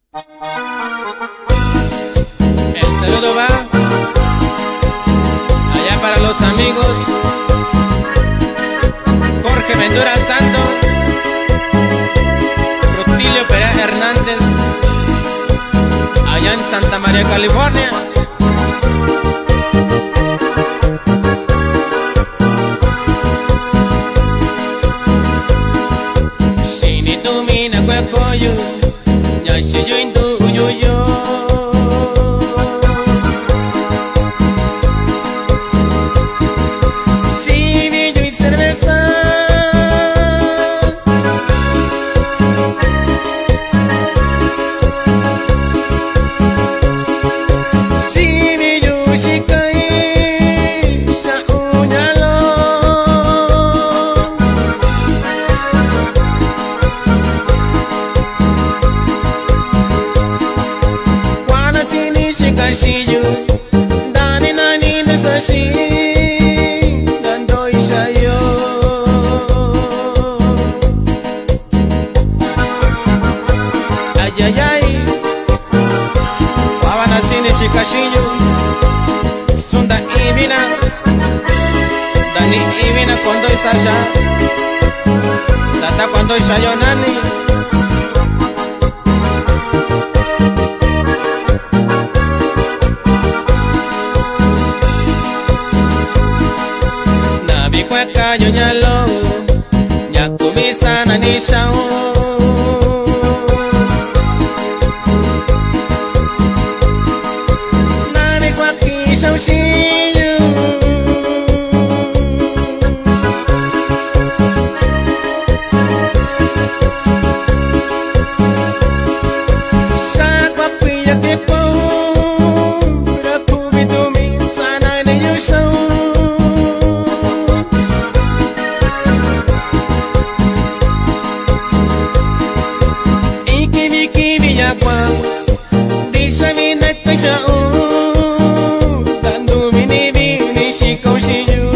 El saludo va allá para los amigos Jorge Ventura Santo, Rutilio Pérez Hernández, allá en Santa María, California. Koyu nyashi yuindu yuyo Chivi y cerveza Chivi yu shikai sha unyalo Kashiyu dani nani nesashi dando ishayo ayayay wawana sini shikashiyu sunda ibina dani ibina kondo isasha tata kondo ishayo nani Kayo nyalo nyakumisa na nishao nani kwa kisha ushiyu shakwa pia kipo rakubidumi sana ni yushao Disha mi nekta shao Tandu mini bini shikau shiyu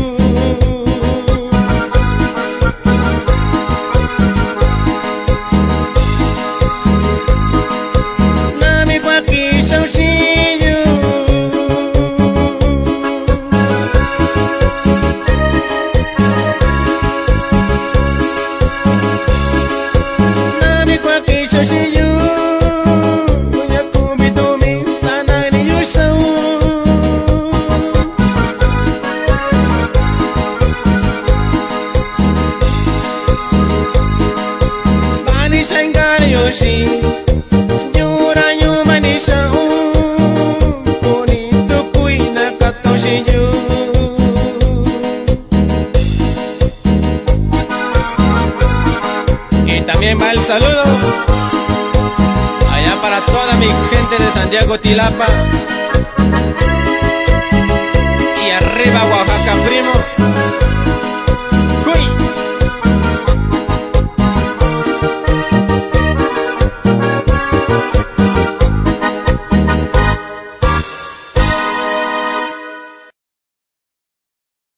Nami kwa kishau shiyu Nami kwa kishau shiyu Yoshi Yura nyuma ni shao Bonito kuina kakaushiju Y también va el saludo allá para toda mi gente de Santiago Tilapa y arriba Oaxaca primo.